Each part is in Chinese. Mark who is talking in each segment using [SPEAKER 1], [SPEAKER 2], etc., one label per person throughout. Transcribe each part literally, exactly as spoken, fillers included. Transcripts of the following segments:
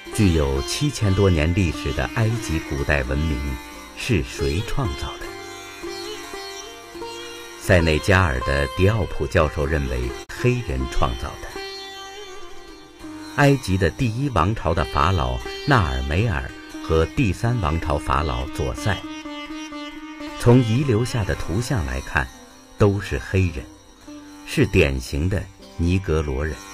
[SPEAKER 1] 具有七千多年历史的埃及古代文明是谁创造的？塞内加尔的迪奥普教授认为黑人创造的。埃及的第一王朝的法老纳尔梅尔和第三王朝法老左塞，从遗留下的图像来看，都是黑人，是典型的尼格罗人。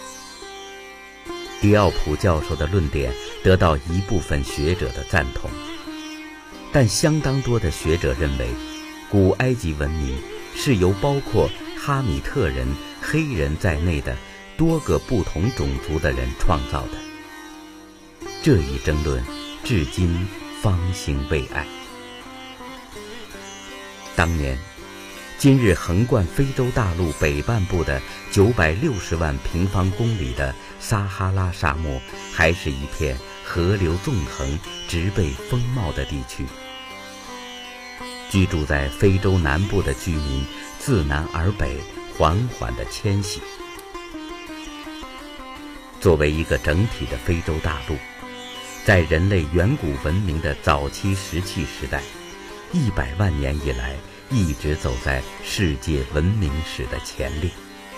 [SPEAKER 1] 迪奥普教授的论点得到一部分学者的赞同，但相当多的学者认为，古埃及文明是由包括哈米特人、黑人在内的多个不同种族的人创造的。这一争论至今方兴未艾。当年，今日横贯非洲大陆北半部的九百六十万平方公里的撒哈拉沙漠，还是一片河流纵横、植被丰茂的地区。居住在非洲南部的居民自南而北缓缓地迁徙。作为一个整体的非洲大陆，在人类远古文明的早期石器时代，一百万年以来一直走在世界文明史的前列。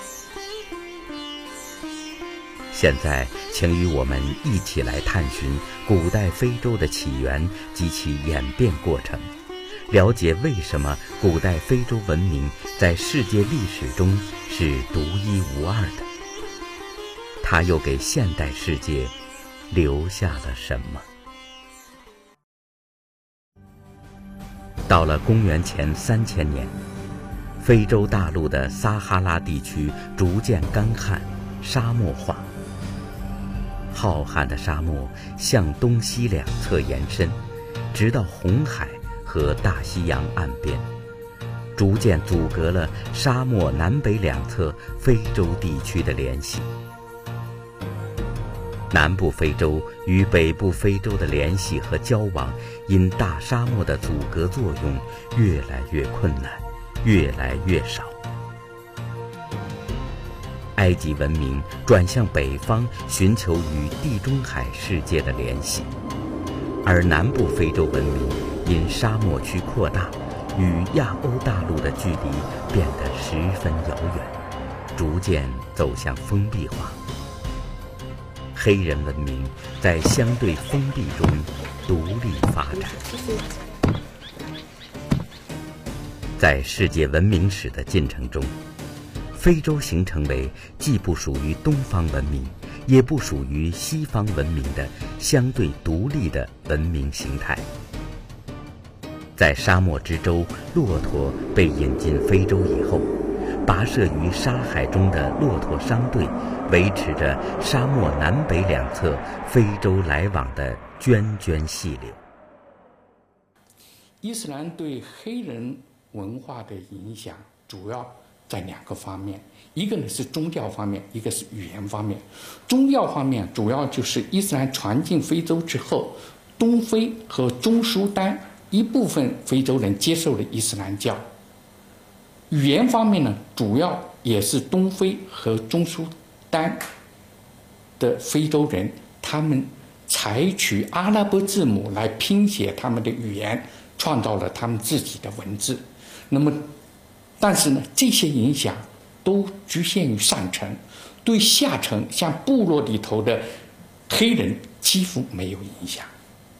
[SPEAKER 1] 现在，请与我们一起来探寻古代非洲的起源及其演变过程，了解为什么古代非洲文明在世界历史中是独一无二的，它又给现代世界留下了什么？到了公元前三千年，非洲大陆的撒哈拉地区逐渐干旱、沙漠化。浩瀚的沙漠向东西两侧延伸，直到红海和大西洋岸边，逐渐阻隔了沙漠南北两侧非洲地区的联系。南部非洲与北部非洲的联系和交往，因大沙漠的阻隔作用越来越困难，越来越少。埃及文明转向北方，寻求与地中海世界的联系，而南部非洲文明因沙漠区扩大，与亚欧大陆的距离变得十分遥远，逐渐走向封闭化。黑人文明在相对封闭中独立发展。在世界文明史的进程中，非洲形成为既不属于东方文明，也不属于西方文明的相对独立的文明形态。在沙漠之洲，骆驼被引进非洲以后，跋涉于沙海中的骆驼商队维持着沙漠南北两侧非洲来往的涓涓细流。
[SPEAKER 2] 伊斯兰对黑人文化的影响主要在两个方面，一个呢是宗教方面，一个是语言方面。宗教方面主要就是伊斯兰传进非洲之后，东非和中苏丹一部分非洲人接受了伊斯兰教。语言方面呢，主要也是东非和中苏丹的非洲人，他们采取阿拉伯字母来拼写他们的语言，创造了他们自己的文字。那么但是呢，这些影响都局限于上层，对下层像部落里头的黑人几乎没有影响。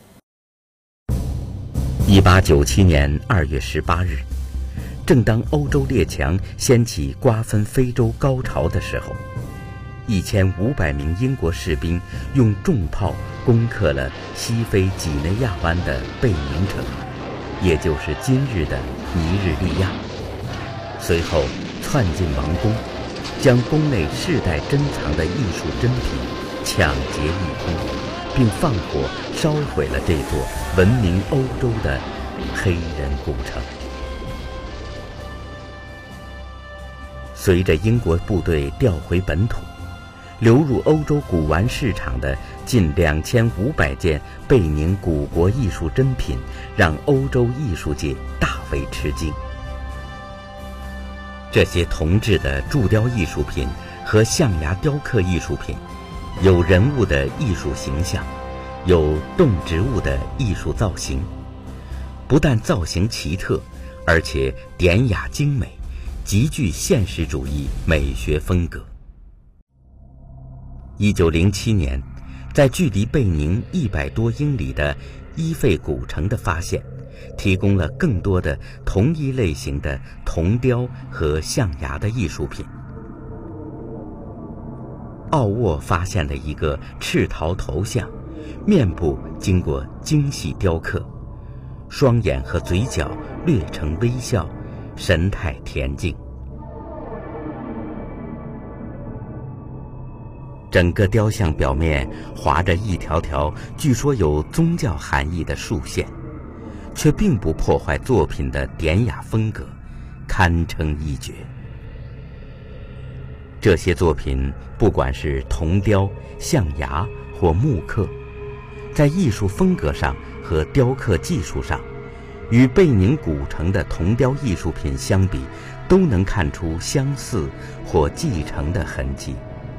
[SPEAKER 1] 一八九七年二月十八日，正当欧洲列强掀起瓜分非洲高潮的时候，一千五百名英国士兵用重炮攻克了西非几内亚湾的贝宁城，也就是今日的尼日利亚。随后窜进王宫，将宫内世代珍藏的艺术珍品抢劫一空，并放火烧毁了这座闻名欧洲的黑人古城。随着英国部队调回本土，流入欧洲古玩市场的近两千五百件贝宁古国艺术珍品，让欧洲艺术界大为吃惊。这些铜制的铸雕艺术品和象牙雕刻艺术品， 有人物的艺术形象，有动植物的艺术造型，不但造型奇特，而且典雅精美，极具现实主义美学风格。一九零七年，在距离贝宁一百多英里的伊费古城的发现，提供了更多的同一类型的铜雕和象牙的艺术品。奥沃发现了一个赤陶头像，面部经过精细雕刻，双眼和嘴角略呈微笑，神态恬静。整个雕像表面划着一条条据说有宗教含义的竖线，却并不破坏作品的典雅风格，堪称一绝。这些作品不管是铜雕、象牙或木刻，在艺术风格上和雕刻技术上，与贝宁古城的铜雕艺术品相比，都能看出相似或继承的痕迹。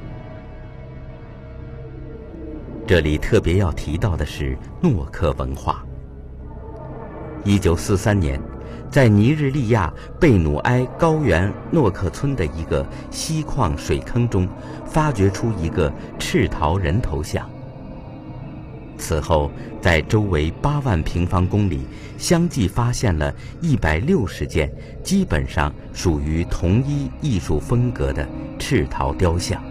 [SPEAKER 1] 这里特别要提到的是诺克文化。一九四三年，在尼日利亚贝努埃高原诺克村的一个锡矿水坑中，发掘出一个赤陶人头像。此后，在周围八万平方公里相继发现了一百六十件基本上属于同一艺术风格的赤陶雕像。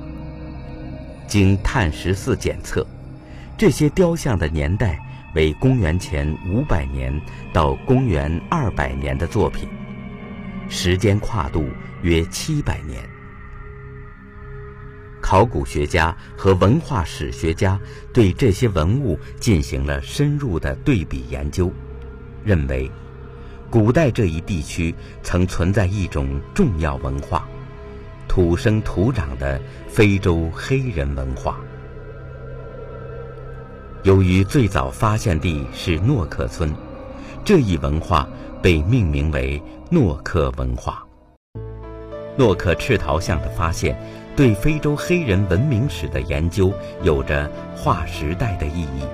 [SPEAKER 1] 经碳十四检测，这些雕像的年代为公元前五百年到公元二百年的作品，时间跨度约七百年。考古学家和文化史学家对这些文物进行了深入的对比研究，认为古代这一地区曾存在一种重要文化，土生土长的非洲黑人文化。由于最早发现地是诺克村，这一文化被命名为诺克文化。诺克赤陶像的发现对非洲黑人文明史的研究有着划时代的意义。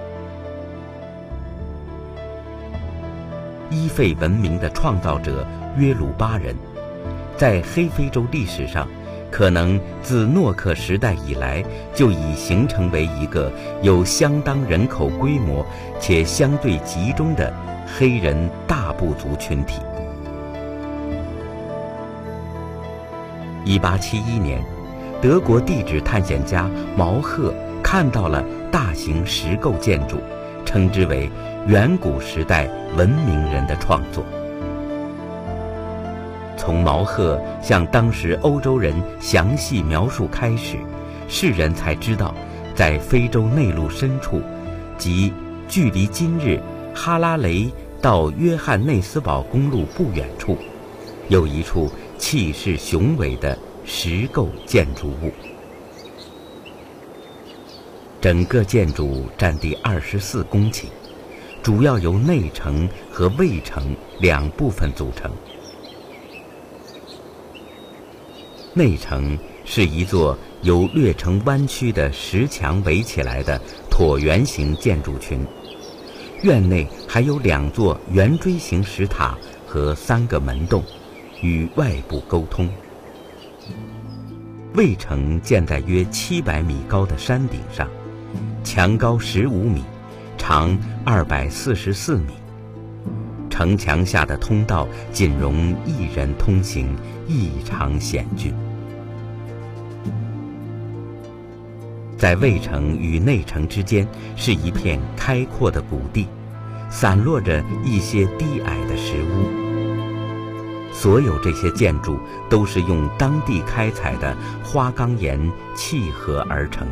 [SPEAKER 1] 伊费文明的创造者约鲁巴人，在黑非洲历史上可能自诺克时代以来就已形成为一个有相当人口规模且相对集中的黑人大部族群体。一八七一年，德国地质探险家毛赫看到了大型石构建筑，称之为远古时代文明人的创作。从毛赫向当时欧洲人详细描述开始，世人才知道，在非洲内陆深处，即距离今日哈拉雷到约翰内斯堡公路不远处，有一处气势雄伟的石构建筑物。整个建筑占地二十四公顷，主要由内城和卫城两部分组成。内城是一座由略呈弯曲的石墙围起来的椭圆形建筑群，院内还有两座圆锥形石塔和三个门洞，与外部沟通。卫城建在约七百米高的山顶上，墙高十五米，长二百四十四米。城墙下的通道仅容一人通行，异常险峻。在卫城与内城之间是一片开阔的谷地，散落着一些低矮的石屋。所有这些建筑都是用当地开采的花岗岩砌合而成，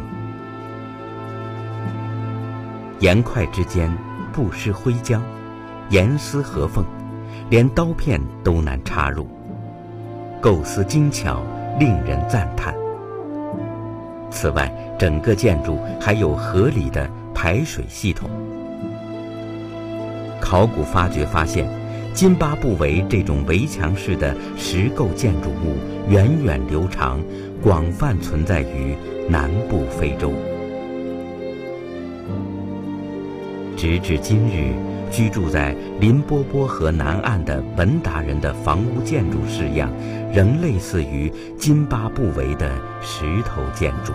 [SPEAKER 1] 岩块之间不施灰浆，严丝合缝，连刀片都难插入，构思精巧，令人赞叹。此外，整个建筑还有合理的排水系统。考古发掘发现，津巴布韦这种围墙式的石构建筑物源远流长，广泛存在于南部非洲。直至今日，居住在林波波河南岸的文达人的房屋建筑式样，仍类似于津巴布韦的石头建筑。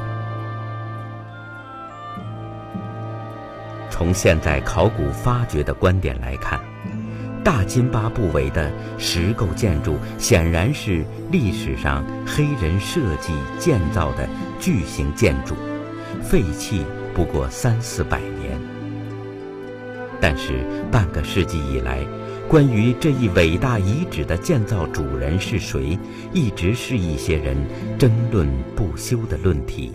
[SPEAKER 1] 从现在考古发掘的观点来看，大津巴布韦的石构建筑显然是历史上黑人设计建造的巨型建筑，废弃不过三四百年。但是半个世纪以来，关于这一伟大遗址的建造主人是谁，一直是一些人争论不休的论题。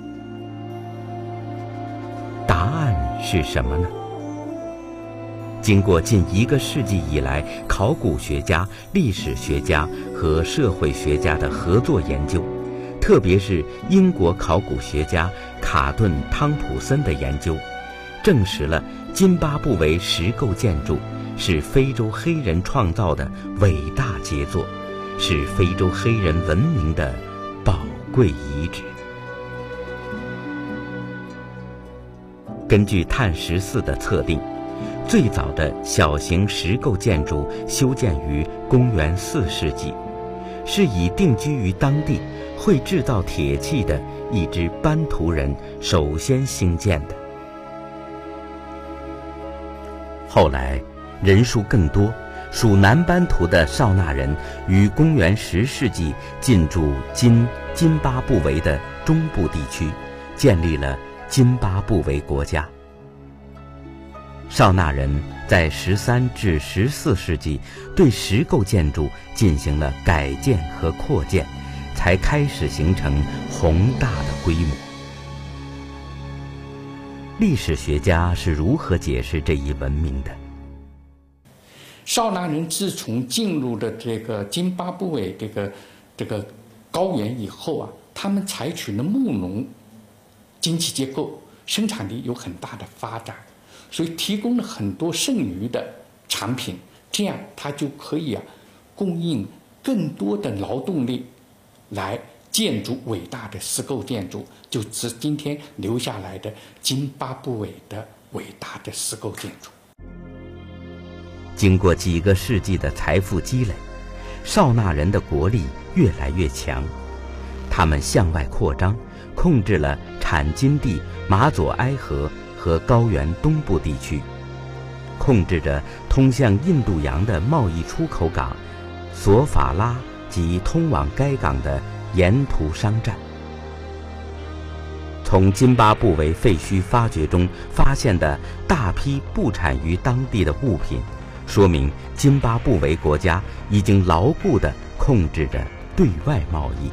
[SPEAKER 1] 答案是什么呢？经过近一个世纪以来考古学家、历史学家和社会学家的合作研究，特别是英国考古学家卡顿·汤普森的研究，证实了津巴布韦石构建筑是非洲黑人创造的伟大杰作，是非洲黑人文明的宝贵遗址。根据碳十四的测定，最早的小型石构建筑修建于公元四世纪，是以定居于当地、会制造铁器的一支班图人首先兴建的。后来人数更多，属南班图的绍纳人于公元十世纪进驻今津巴布韦的中部地区，建立了津巴布韦国家。绍纳人在十三至十四世纪对石构建筑进行了改建和扩建，才开始形成宏大的规模。历史学家是如何解释这一文明的？
[SPEAKER 2] 绍纳人自从进入了这个津巴布韦这个这个高原以后啊，他们采取了牧农经济结构，生产力有很大的发展，所以提供了很多剩余的产品，这样它就可以啊供应更多的劳动力来建筑伟大的石构建筑，就是今天留下来的津巴布韦的伟大的石构建筑。
[SPEAKER 1] 经过几个世纪的财富积累，绍纳人的国力越来越强，他们向外扩张，控制了产金地马佐埃河和高原东部地区，控制着通向印度洋的贸易出口港索法拉及通往该港的沿途商站。从津巴布韦废墟发掘中发现的大批不产于当地的物品，说明津巴布韦国家已经牢固地控制着对外贸易。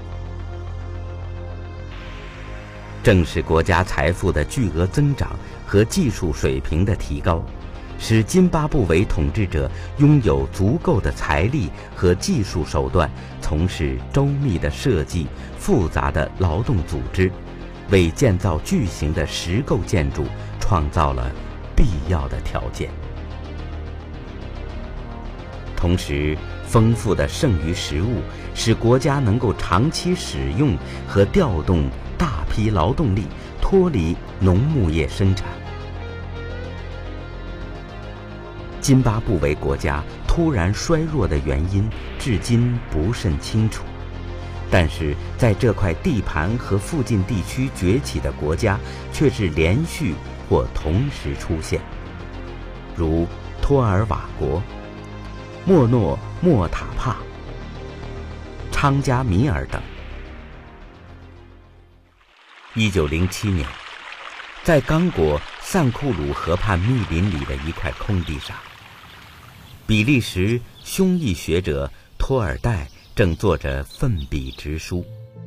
[SPEAKER 1] 正是国家财富的巨额增长和技术水平的提高，使津巴布韦统治者拥有足够的财力和技术手段，从事周密的设计、复杂的劳动组织，为建造巨型的石构建筑创造了必要的条件。同时，丰富的剩余食物使国家能够长期使用和调动大批劳动力，脱离农牧业生产。津巴布韦国家突然衰弱的原因至今不甚清楚，但是在这块地盘和附近地区崛起的国家却是连续或同时出现，如托尔瓦国、莫诺莫塔帕、昌加米尔等。一九零七年，在刚果散库鲁河畔密林里的一块空地上，比利时匈裔学者托尔代正坐着奋笔直书，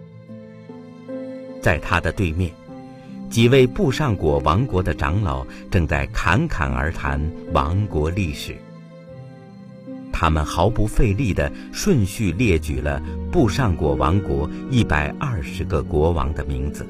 [SPEAKER 1] 在他的对面，几位布尚果王国的长老正在侃侃而谈王国历史。他们毫不费力地顺序列举了布尚果王国一百二十个国王的名字。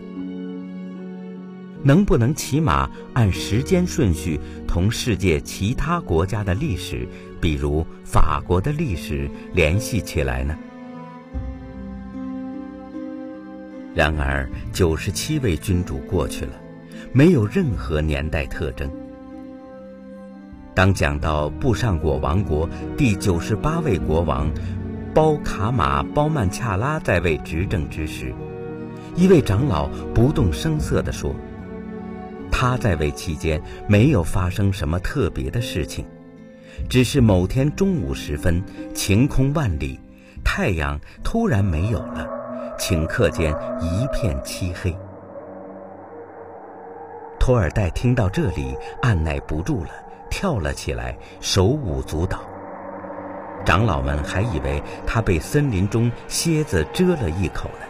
[SPEAKER 1] 能不能起码按时间顺序同世界其他国家的历史，比如法国的历史联系起来呢？ 然而九十七位君主过去了，没有任何年代特征。当讲到布尚果王国第九十八位国王包卡马包曼恰拉在位执政之时，一位长老不动声色地说，他在位期间没有发生什么特别的事情，只是某天中午时分，晴空万里，太阳突然没有了，顷刻间一片漆黑。托尔代听到这里，按耐不住了，跳了起来，手舞足蹈。长老们还以为他被森林中蝎子蛰了一口呢。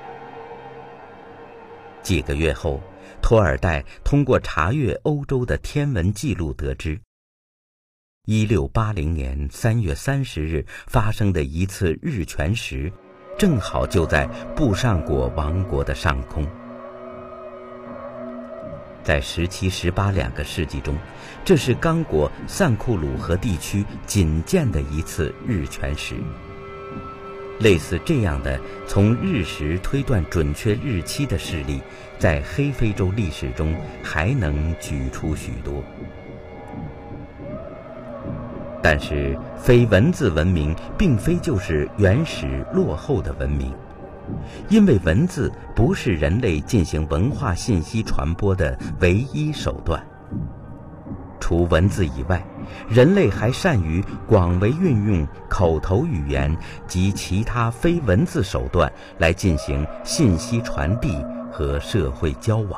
[SPEAKER 1] 几个月后，托尔代通过查阅欧洲的天文记录得知，一六八零年三月三十日发生的一次日全食，正好就在布尚果王国的上空。在十七、十八两个世纪中，这是刚果散库鲁河地区仅见的一次日全食。类似这样的从日食推断准确日期的事例，在黑非洲历史中还能举出许多。但是非文字文明并非就是原始落后的文明，因为文字不是人类进行文化信息传播的唯一手段。除文字以外，人类还善于广为运用口头语言及其他非文字手段来进行信息传递和社会交往。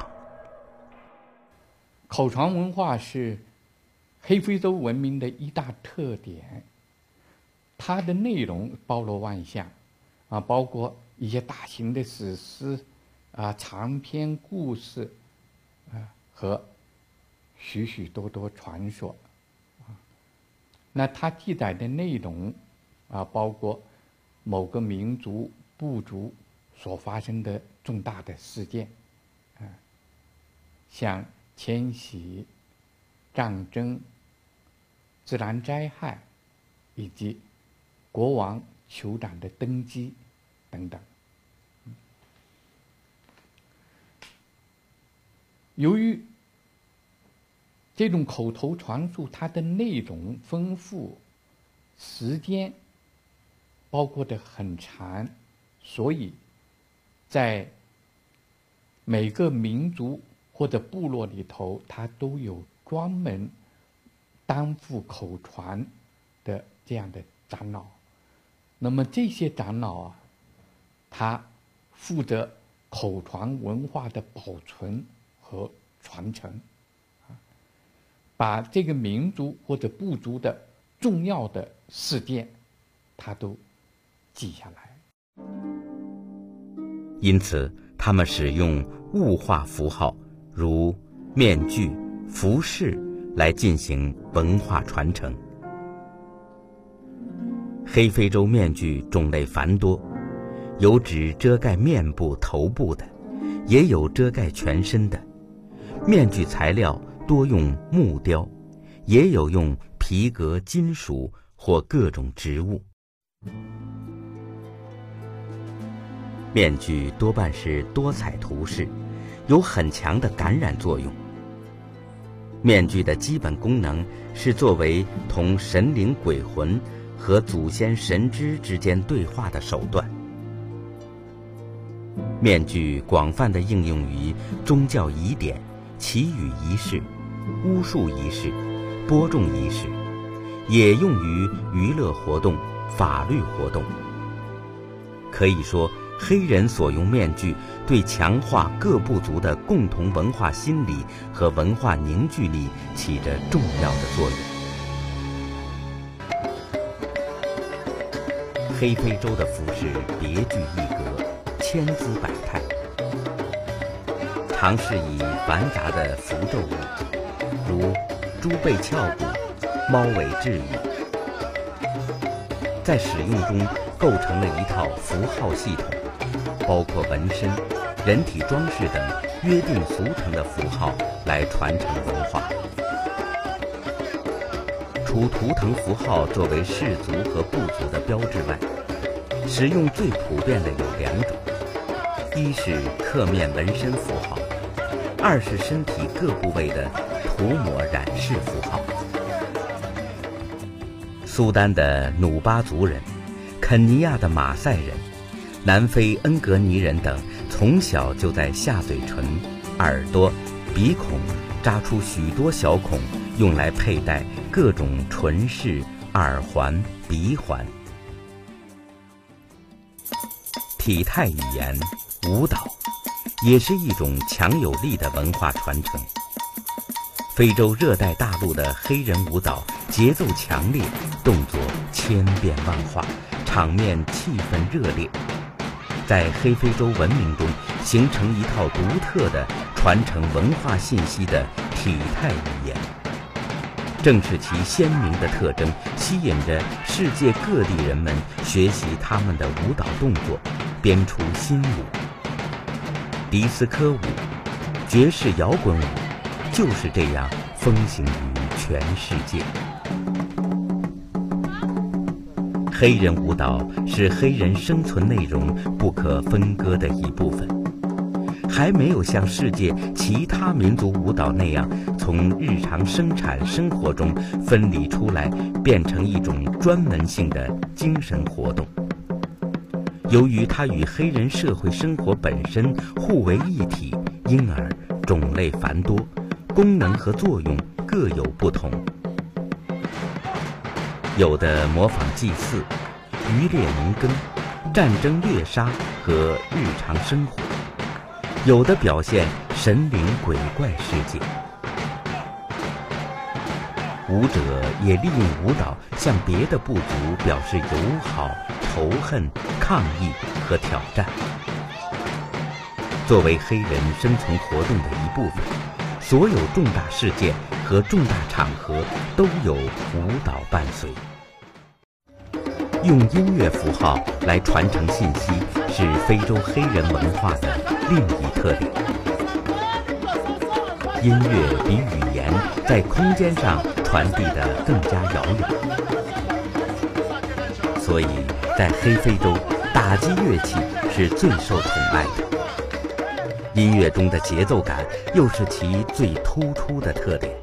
[SPEAKER 2] 口传文化是黑非洲文明的一大特点，它的内容包罗万象，啊，包括一些大型的史诗，啊，长篇故事，啊，和许许多多传说，啊，那它记载的内容，啊，包括某个民族部族所发生的重大的事件，啊，像迁徙、战争、自然灾害，以及国王、酋长的登基等等。由于这种口头传述，它的内容丰富，时间包括的很长，所以在每个民族或者部落里头，它都有专门担负口传的这样的长老。那么这些长老啊，他负责口传文化的保存和传承，把这个民族或者部族的重要的事件，他都记下来。
[SPEAKER 1] 因此，他们使用物化符号，如面具、服饰来进行文化传承。黑非洲面具种类繁多，有指遮盖面部、头部的，也有遮盖全身的。面具材料多用木雕，也有用皮革、金属或各种植物。面具多半是多彩图式，有很强的感染作用。面具的基本功能是作为同神灵、鬼魂和祖先神知之间对话的手段。面具广泛地应用于宗教仪典、祈雨仪式、巫术仪式、播种仪式，也用于娱乐活动、法律活动。可以说，黑人所用面具对强化各部族的共同文化心理和文化凝聚力起着重要的作用。黑非洲的服饰别具一格，千姿百态，常是以繁杂的符咒物，如猪背鞘骨、猫尾雉羽，在使用中构成了一套符号系统，包括纹身、人体装饰等约定俗成的符号来传承文化。除图腾符号作为氏族和部族的标志外，使用最普遍的有两种， 一是刻面纹身符号，二是身体各部位的涂抹染饰符号。苏丹的努巴族人、肯尼亚的马赛人、南非恩格尼人等，从小就在下嘴唇、耳朵、鼻孔扎出许多小孔，用来佩戴各种唇饰、耳环、鼻环。体态语言、舞蹈也是一种强有力的文化传承。非洲热带大陆的黑人舞蹈节奏强烈，动作千变万化，场面气氛热烈，在黑非洲文明中形成一套独特的传承文化信息的体态语言。正是其鲜明的特征，吸引着世界各地人们学习他们的舞蹈动作，编出新舞。迪斯科舞、爵士摇滚舞就是这样风行于全世界。黑人舞蹈是黑人生存内容不可分割的一部分，还没有像世界其他民族舞蹈那样从日常生产生活中分离出来，变成一种专门性的精神活动。由于它与黑人社会生活本身互为一体，因而种类繁多，功能和作用各有不同。有的模仿祭祀、渔猎农耕、战争掠杀和日常生活，有的表现神灵鬼怪世界。舞者也利用舞蹈向别的部族表示友好、仇恨、抗议和挑战。作为黑人生存活动的一部分，所有重大事件和重大场合都有舞蹈伴随。用音乐符号来传承信息，是非洲黑人文化的另一特点。音乐比语言在空间上传递得更加遥远，所以在黑非洲，打击乐器是最受宠爱的。音乐中的节奏感又是其最突出的特点。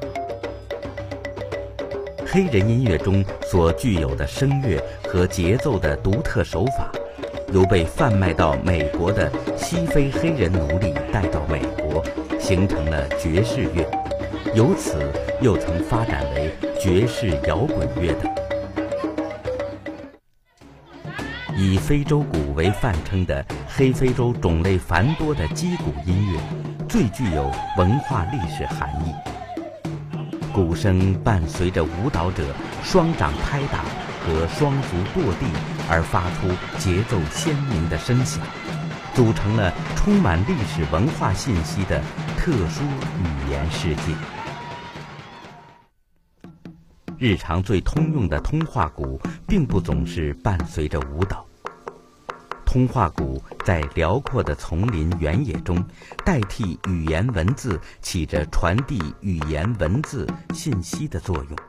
[SPEAKER 1] 黑人音乐中所具有的声乐和节奏的独特手法，由被贩卖到美国的西非黑人奴隶带到美国，形成了爵士乐，由此又曾发展为爵士摇滚乐等。以非洲鼓为泛称的黑非洲种类繁多的击鼓音乐，最具有文化历史含义。鼓声伴随着舞蹈者双掌拍打和双足跺地而发出节奏鲜明的声响，组成了充满历史文化信息的特殊语言世界。日常最通用的通话鼓并不总是伴随着舞蹈。通话鼓在辽阔的丛林原野中，代替语言文字，起着传递语言文字信息的作用。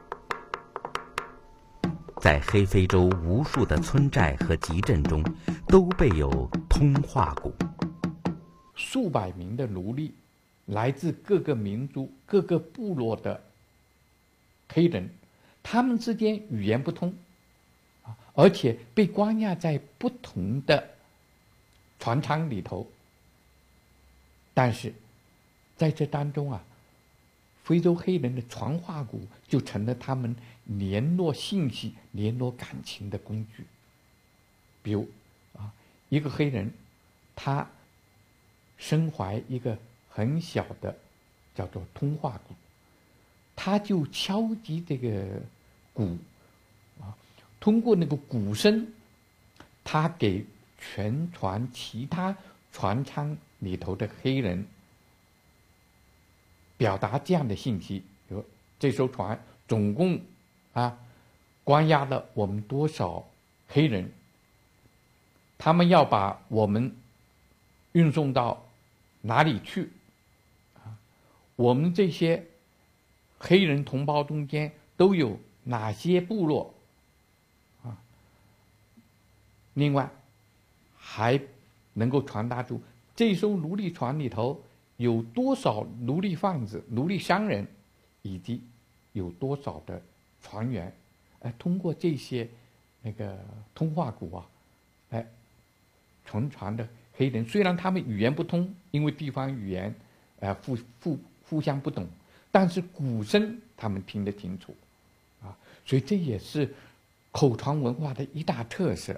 [SPEAKER 1] 在黑非洲无数的村寨和集镇中，都备有通话鼓。
[SPEAKER 2] 数百名的奴隶，来自各个民族、各个部落的黑人，他们之间语言不通，而且被关押在不同的船舱里头。但是在这当中啊，非洲黑人的传话鼓就成了他们联络信息、联络感情的工具。比如啊，一个黑人，他身怀一个很小的叫做通话鼓，他就敲击这个鼓啊，通过那个鼓声，他给全船其他船舱里头的黑人表达这样的信息：比如这艘船总共啊关押了我们多少黑人，他们要把我们运送到哪里去啊？我们这些黑人同胞中间都有哪些部落啊？另外还能够传达出这艘奴隶船里头有多少奴隶贩子、奴隶商人，以及有多少的船员。哎，通过这些那个通话鼓啊，哎，乘船的黑人虽然他们语言不通，因为地方语言，呃，互互互相不懂，但是鼓声他们听得清楚，啊，所以这也是口传文化的一大特色。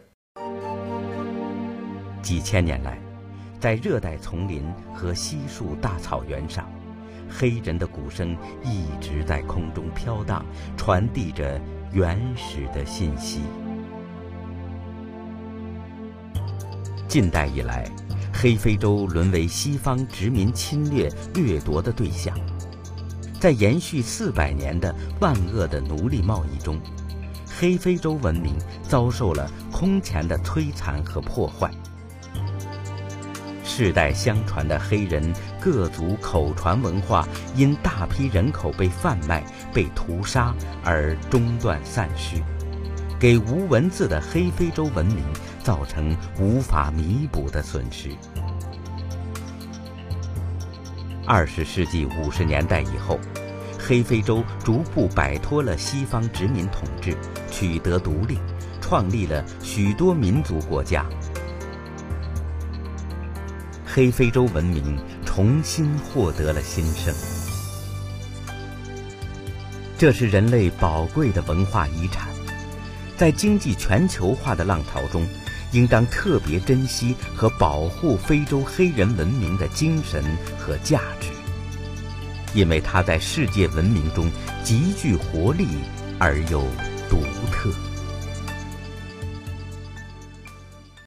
[SPEAKER 1] 几千年来，在热带丛林和稀树大草原上，黑人的鼓声一直在空中飘荡，传递着原始的信息。近代以来，黑非洲沦为西方殖民侵略掠夺的对象。在延续四百年的万恶的奴隶贸易中，黑非洲文明遭受了空前的摧残和破坏。世代相传的黑人各族口传文化因大批人口被贩卖、被屠杀而中断散失，给无文字的黑非洲文明造成无法弥补的损失。二十世纪五十年代以后，黑非洲逐步摆脱了西方殖民统治，取得独立，创立了许多民族国家。黑非洲文明重新获得了新生，这是人类宝贵的文化遗产。在经济全球化的浪潮中，应当特别珍惜和保护非洲黑人文明的精神和价值，因为它在世界文明中极具活力而又